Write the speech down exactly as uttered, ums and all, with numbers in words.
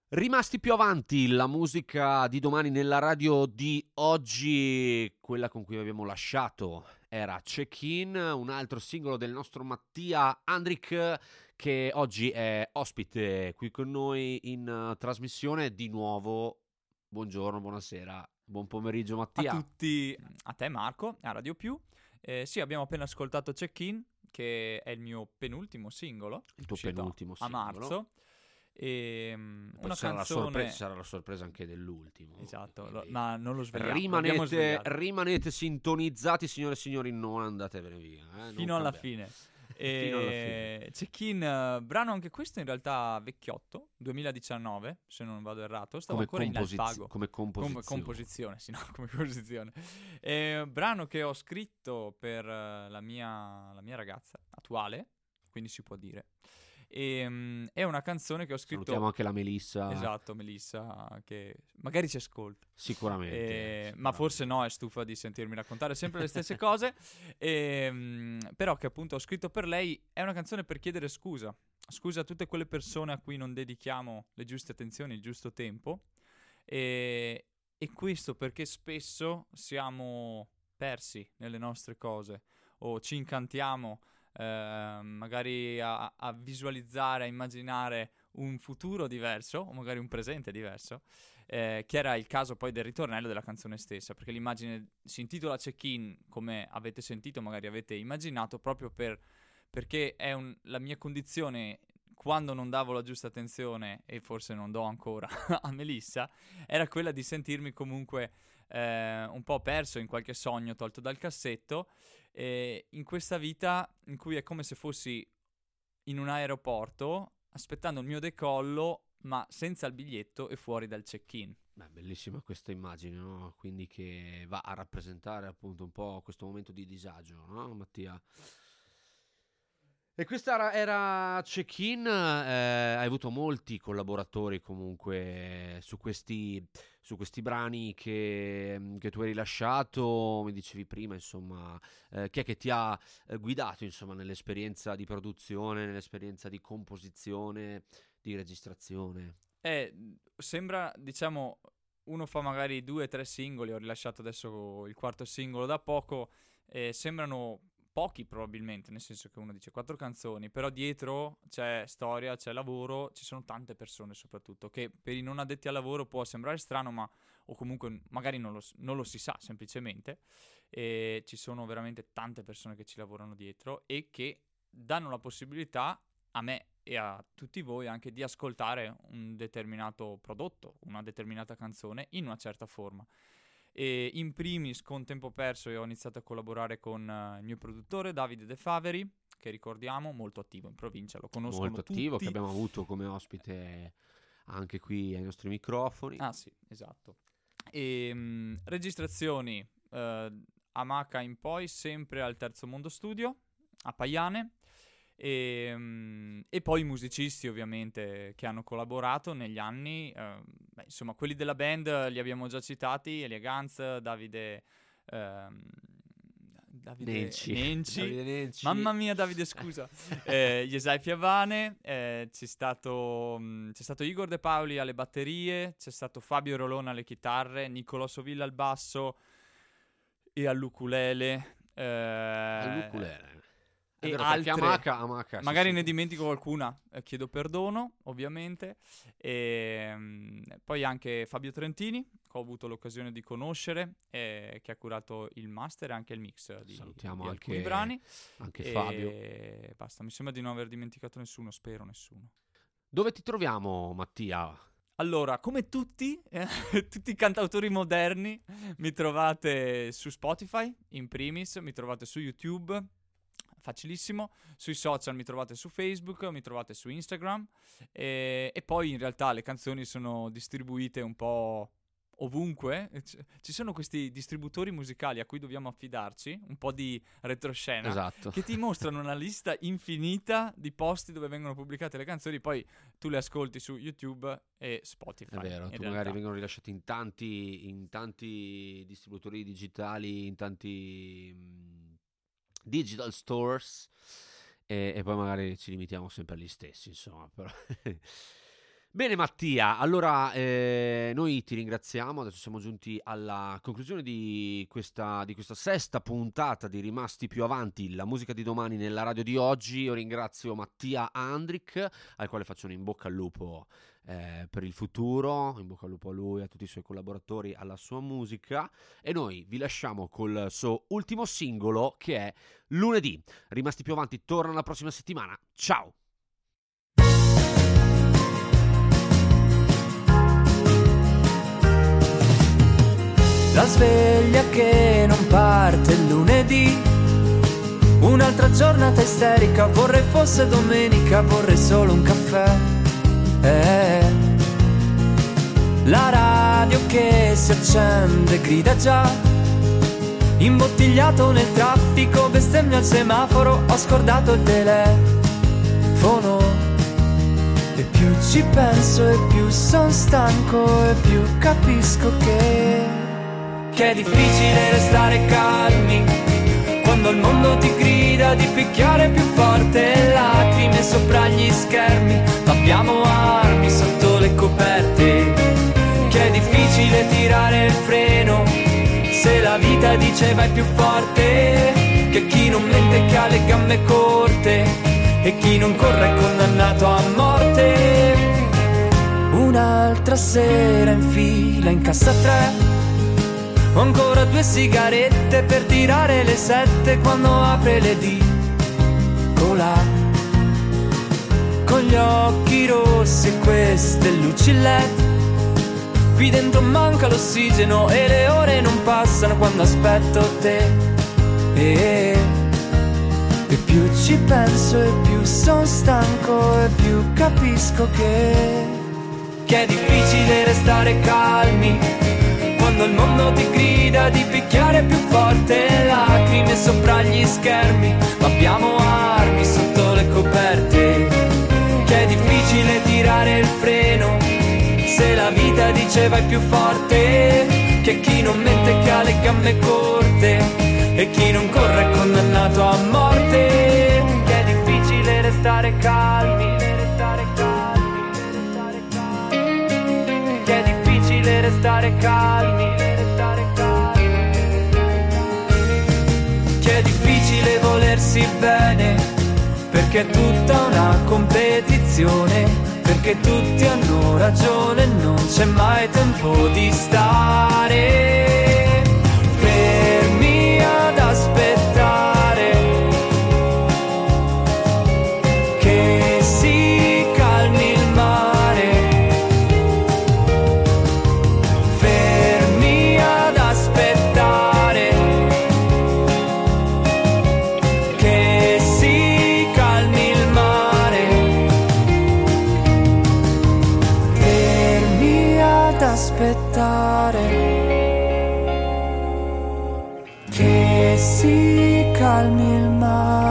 Rimasti più avanti, la musica di domani nella radio di oggi, quella con cui abbiamo lasciato, era Check-in, un altro singolo del nostro Mattia Andrik, che oggi è ospite qui con noi in uh, trasmissione. Di nuovo, buongiorno, buonasera, buon pomeriggio A Mattia. tutti, a te Marco, a Radio Più. Eh, sì, abbiamo appena ascoltato Check-in, che è il mio penultimo singolo, Il tuo uscito penultimo a singolo. marzo. E, um, Poi una ci sarà la sorpresa, ci canzone... sarà la sorpresa anche dell'ultimo. Esatto, lo- Quindi ma non lo svegliamo, lo abbiamo rimanete, svegliato rimanete sintonizzati, signore e signori, non andatevene via. Eh, non fino alla cambiate. fine. Fino alla fine. E... Check-in, eh, brano anche questo in realtà vecchiotto, duemiladiciannove, se non vado errato, stavo Come, ancora in composi- Alpago. come composizione. Com- composizione, sì, no, come composizione. Eh, brano che ho scritto per eh, la mia, la mia ragazza attuale, quindi si può dire. E, mm, è una canzone che ho scritto... Salutiamo anche la Melissa. Esatto, Melissa, che magari ci ascolta. Sicuramente, Eh, sicuramente. Ma forse no, è stufa di sentirmi raccontare sempre le stesse cose. E, mm, però che appunto ho scritto per lei, è una canzone per chiedere scusa. Scusa a tutte quelle persone a cui non dedichiamo le giuste attenzioni, il giusto tempo. E, e questo perché spesso siamo persi nelle nostre cose o ci incantiamo eh, magari a, a visualizzare, a immaginare un futuro diverso o magari un presente diverso, eh, che era il caso poi del ritornello della canzone stessa, perché l'immagine si intitola Check-in, come avete sentito, magari avete immaginato, proprio per, perché è un, la mia condizione quando non davo la giusta attenzione, e forse non do ancora a Melissa, era quella di sentirmi comunque eh, un po' perso in qualche sogno tolto dal cassetto, eh, in questa vita in cui è come se fossi in un aeroporto aspettando il mio decollo, ma senza il biglietto e fuori dal check-in. Beh, bellissima questa immagine, no? Quindi che va a rappresentare appunto un po' questo momento di disagio, no, Mattia? E questa era, era Check-in, eh, hai avuto molti collaboratori comunque su questi, su questi brani che, che tu hai rilasciato, mi dicevi prima, insomma, eh, chi è che ti ha eh, guidato, insomma, nell'esperienza di produzione, nell'esperienza di composizione, di registrazione? Eh, sembra, diciamo, uno fa magari due o tre singoli, ho rilasciato adesso il quarto singolo da poco, eh, sembrano pochi probabilmente, nel senso che uno dice quattro canzoni, però dietro c'è storia, c'è lavoro, ci sono tante persone soprattutto, che per i non addetti al lavoro può sembrare strano, ma o comunque magari non lo, non lo si sa semplicemente, e ci sono veramente tante persone che ci lavorano dietro e che danno la possibilità a me e a tutti voi anche di ascoltare un determinato prodotto, una determinata canzone in una certa forma. E in primis con Tempo Perso io ho iniziato a collaborare con uh, il mio produttore Davide De Faveri, che ricordiamo molto attivo in provincia, lo Molto conoscono attivo, che tutti. abbiamo avuto come ospite anche qui ai nostri microfoni. Ah sì, esatto. E mh, registrazioni uh, a Maca in poi, sempre al Terzo Mondo Studio, a Paiane. E, mm, e poi i musicisti ovviamente che hanno collaborato negli anni, eh, beh, insomma quelli della band li abbiamo già citati: Elegance, Davide, ehm, Davide Nenci. Nenci, Davide Nenci. mamma mia Davide scusa, eh, Jesai Piavane, eh, c'è, stato, mh, c'è stato Igor De Paoli alle batterie, c'è stato Fabio Rolona alle chitarre, Nicolò Sovilla al basso e all'ukulele, eh, All'ukulele. È e vero, perché altre, Amaca, Amaca, sì, magari sì. ne dimentico qualcuna, eh, chiedo perdono ovviamente. E, mm, poi anche Fabio Trentini, che ho avuto l'occasione di conoscere, eh, che ha curato il master e anche il mix di, Salutiamo di alcuni anche, brani. anche Fabio. E basta, mi sembra di non aver dimenticato nessuno, spero nessuno. Dove ti troviamo, Mattia? Allora, come tutti, eh, tutti i cantautori moderni, mi trovate su Spotify, in primis, mi trovate su YouTube, facilissimo, sui social mi trovate su Facebook, mi trovate su Instagram, e, e poi in realtà le canzoni sono distribuite un po' ovunque. C- ci sono questi distributori musicali a cui dobbiamo affidarci, un po' di retroscena, Esatto. che ti mostrano una lista infinita di posti dove vengono pubblicate le canzoni, poi tu le ascolti su YouTube e Spotify. È vero, in tu realtà. magari vengono rilasciati in tanti, in tanti distributori digitali, in tanti mh, digital stores e, e poi magari ci limitiamo sempre agli stessi, insomma. Però Bene Mattia, allora eh, noi ti ringraziamo, adesso siamo giunti alla conclusione di questa, di questa sesta puntata di Rimasti più avanti, la musica di domani nella radio di oggi. Io ringrazio Mattia Andric, al quale faccio un in bocca al lupo eh, per il futuro, in bocca al lupo a lui, a tutti i suoi collaboratori, alla sua musica, e noi vi lasciamo col suo ultimo singolo che è Lunedì. Rimasti più avanti torna la prossima settimana, ciao! La sveglia che non parte il lunedì, un'altra giornata isterica, vorrei fosse domenica, vorrei solo un caffè. Eh. La radio che si accende grida già, imbottigliato nel traffico, bestemmia al semaforo, ho scordato il telefono. E più ci penso e più son stanco e più capisco che Che è difficile restare calmi quando il mondo ti grida di picchiare più forte, lacrime sopra gli schermi, ma abbiamo armi sotto le coperte. Che è difficile tirare il freno se la vita dice vai più forte, che chi non mente che ha le gambe corte e chi non corre è condannato a morte. Un'altra sera in fila in cassa tre, ho ancora due sigarette per tirare le sette quando apre l'edicola. Con gli occhi rossi e queste luci L E D, qui dentro manca l'ossigeno e le ore non passano quando aspetto te. E, e più ci penso e più son stanco e più capisco che Che è difficile restare calmi quando il mondo ti grida di picchiare più forte, lacrime sopra gli schermi, ma abbiamo armi sotto le coperte. Che è difficile tirare il freno se la vita dice vai più forte, che chi non mente che ha le gambe corte e chi non corre è condannato a morte. Che è difficile restare calmi, restare calmi, restare calmi. Che è difficile restare calmi, restare calmi. Che è difficile volersi bene, perché è tutta una competizione, perché tutti hanno ragione, non c'è mai tempo di stare fermi ad aspettare che si calmi il mare, fermi ad aspettare che si calmi il mare, fermi ad aspettare che si calmi il mare.